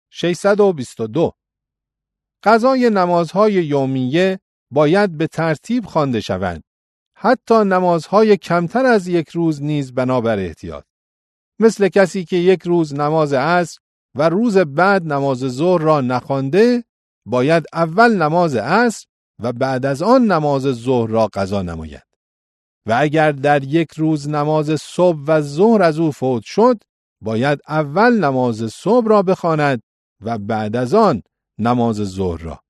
622 قضای نمازهای یومیه باید به ترتیب خوانده شوند، حتی نمازهای کمتر از یک روز نیز بنابر احتیاط. مثل کسی که یک روز نماز عصر و روز بعد نماز ظهر را نخوانده، باید اول نماز عصر و بعد از آن نماز ظهر را قضا نماید. و اگر در یک روز نماز صبح و ظهر از او فوت شد، باید اول نماز صبح را بخواند و بعد از آن نماز ظهر را.